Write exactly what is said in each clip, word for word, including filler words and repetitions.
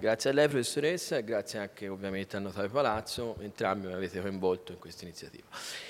Grazie a lei professoressa e grazie anche ovviamente al notaio Palazzo, entrambi mi avete coinvolto in questa iniziativa.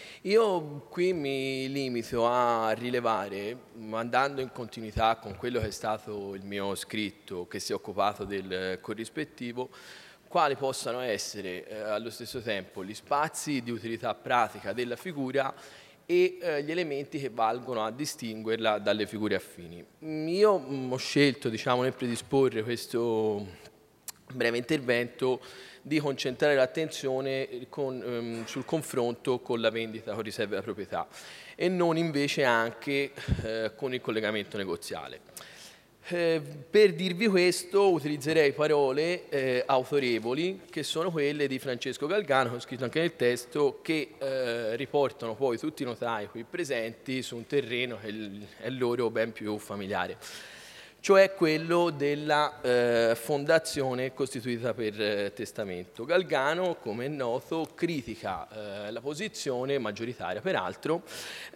Io qui mi limito a rilevare, andando in continuità con quello che è stato il mio scritto che si è occupato del corrispettivo, quali possano essere eh, allo stesso tempo gli spazi di utilità pratica della figura e eh, gli elementi che valgono a distinguerla dalle figure affini. Io mh, ho scelto, diciamo, nel predisporre questo breve intervento di concentrare l'attenzione con, ehm, sul confronto con la vendita con riserva della proprietà e non invece anche eh, con il collegamento negoziale. Eh, per dirvi questo utilizzerei parole eh, autorevoli che sono quelle di Francesco Galgano, che ho scritto anche nel testo, che eh, riportano poi tutti i notai qui presenti su un terreno che è loro ben più familiare, cioè quello della eh, fondazione costituita per eh, testamento. Galgano, come è noto, critica eh, la posizione maggioritaria, peraltro,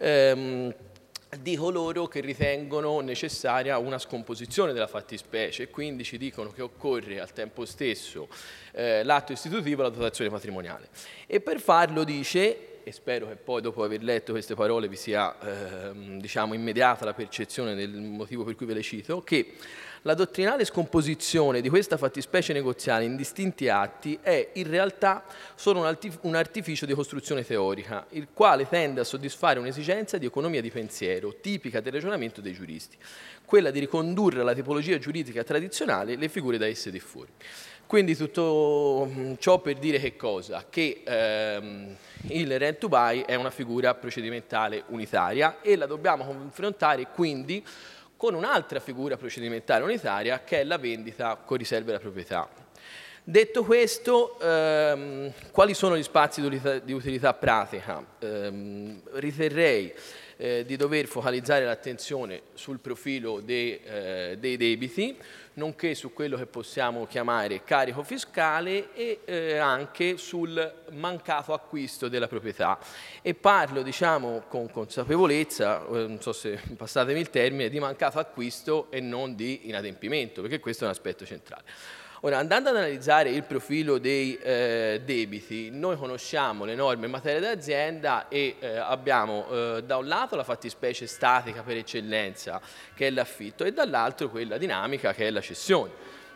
ehm, di coloro che ritengono necessaria una scomposizione della fattispecie e quindi ci dicono che occorre al tempo stesso eh, l'atto istitutivo e la dotazione patrimoniale. E per farlo dice, e spero che poi dopo aver letto queste parole vi sia eh, diciamo, immediata la percezione del motivo per cui ve le cito, che la dottrinale scomposizione di questa fattispecie negoziale in distinti atti è in realtà solo un, un artificio di costruzione teorica, il quale tende a soddisfare un'esigenza di economia di pensiero, tipica del ragionamento dei giuristi, quella di ricondurre alla tipologia giuridica tradizionale le figure da esse difformi. Quindi tutto ciò per dire che cosa? Che ehm, il rent to buy è una figura procedimentale unitaria e la dobbiamo confrontare quindi con un'altra figura procedimentale unitaria che è la vendita con riserva della proprietà. Detto questo, ehm, quali sono gli spazi di utilità, di utilità pratica? Ehm, riterrei eh, di dover focalizzare l'attenzione sul profilo dei, eh, dei debiti, nonché su quello che possiamo chiamare carico fiscale e eh, anche sul mancato acquisto della proprietà. E parlo, diciamo, con consapevolezza, eh, non so se passatemi il termine, di mancato acquisto e non di inadempimento, perché questo è un aspetto centrale. Ora, andando ad analizzare il profilo dei eh, debiti, noi conosciamo le norme in materia d'azienda e eh, abbiamo eh, da un lato la fattispecie statica per eccellenza, che è l'affitto, e dall'altro quella dinamica, che è la cessione,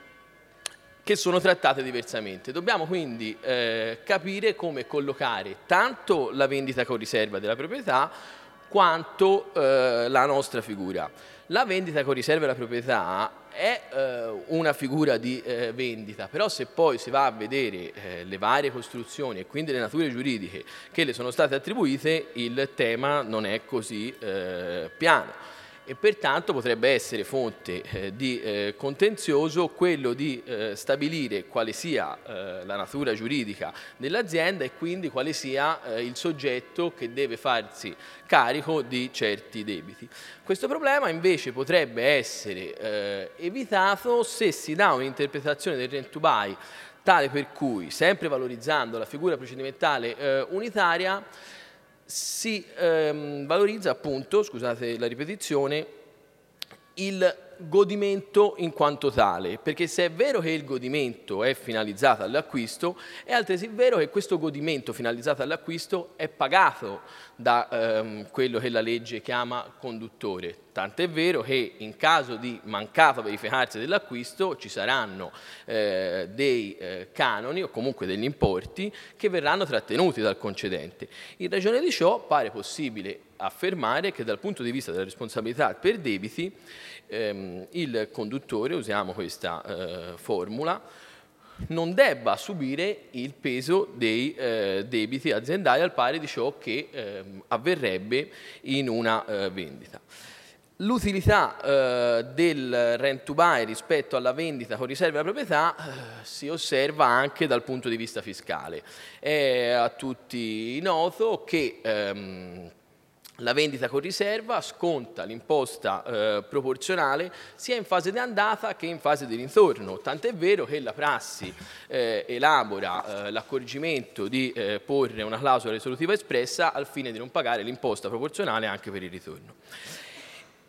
che sono trattate diversamente. Dobbiamo quindi eh, capire come collocare tanto la vendita con riserva della proprietà quanto eh, la nostra figura. La vendita con riserva della proprietà è eh, una figura di eh, vendita, però se poi si va a vedere eh, le varie costruzioni e quindi le nature giuridiche che le sono state attribuite, il tema non è così eh, piano. E pertanto potrebbe essere fonte eh, di eh, contenzioso quello di eh, stabilire quale sia eh, la natura giuridica dell'azienda e quindi quale sia eh, il soggetto che deve farsi carico di certi debiti. Questo problema invece potrebbe essere eh, evitato se si dà un'interpretazione del rent to buy tale per cui, sempre valorizzando la figura procedimentale eh, unitaria, si ehm, valorizza appunto, scusate la ripetizione, il godimento in quanto tale, perché se è vero che il godimento è finalizzato all'acquisto, è altresì vero che questo godimento finalizzato all'acquisto è pagato da ehm, quello che la legge chiama conduttore. Tant'è vero che in caso di mancato verificarsi dell'acquisto ci saranno eh, dei eh, canoni o comunque degli importi che verranno trattenuti dal concedente. In ragione di ciò pare possibile affermare che dal punto di vista della responsabilità per debiti ehm, il conduttore, usiamo questa eh, formula, non debba subire il peso dei eh, debiti aziendali al pari di ciò che eh, avverrebbe in una eh, vendita. L'utilità eh, del rent to buy rispetto alla vendita con riserva della proprietà eh, si osserva anche dal punto di vista fiscale. È a tutti noto che ehm, la vendita con riserva sconta l'imposta eh, proporzionale sia in fase di andata che in fase di ritorno, tant'è vero che la prassi eh, elabora eh, l'accorgimento di eh, porre una clausola risolutiva espressa al fine di non pagare l'imposta proporzionale anche per il ritorno.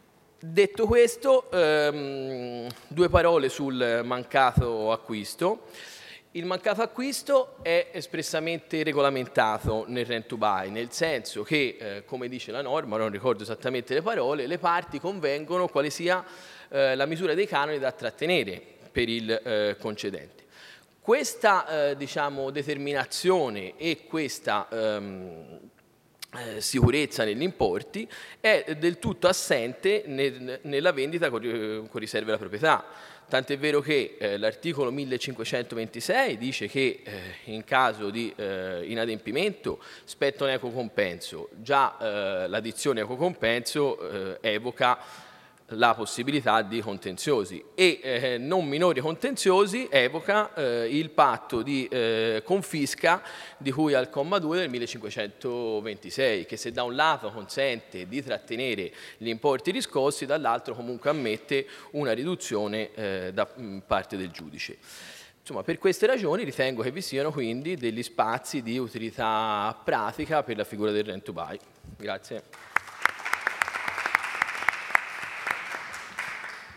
Detto questo, ehm, due parole sul mancato acquisto. Il mancato acquisto è espressamente regolamentato nel rent to buy, nel senso che, eh, come dice la norma, non ricordo esattamente le parole, le parti convengono quale sia eh, la misura dei canoni da trattenere per il eh, concedente. Questa eh, diciamo, determinazione e questa ehm, Eh, sicurezza negli importi è del tutto assente nel, nella vendita con, con riserva alla proprietà. Tant'è vero che eh, l'articolo millecinquecentoventisei dice che eh, in caso di eh, inadempimento spetta un equo compenso. Già eh, la dizione equo compenso eh, evoca la possibilità di contenziosi e eh, non minori contenziosi evoca eh, il patto di eh, confisca di cui al comma due del millecinquecentoventisei, che se da un lato consente di trattenere gli importi riscossi, dall'altro comunque ammette una riduzione eh, da parte del giudice. Insomma, per queste ragioni ritengo che vi siano quindi degli spazi di utilità pratica per la figura del rent to buy. Grazie.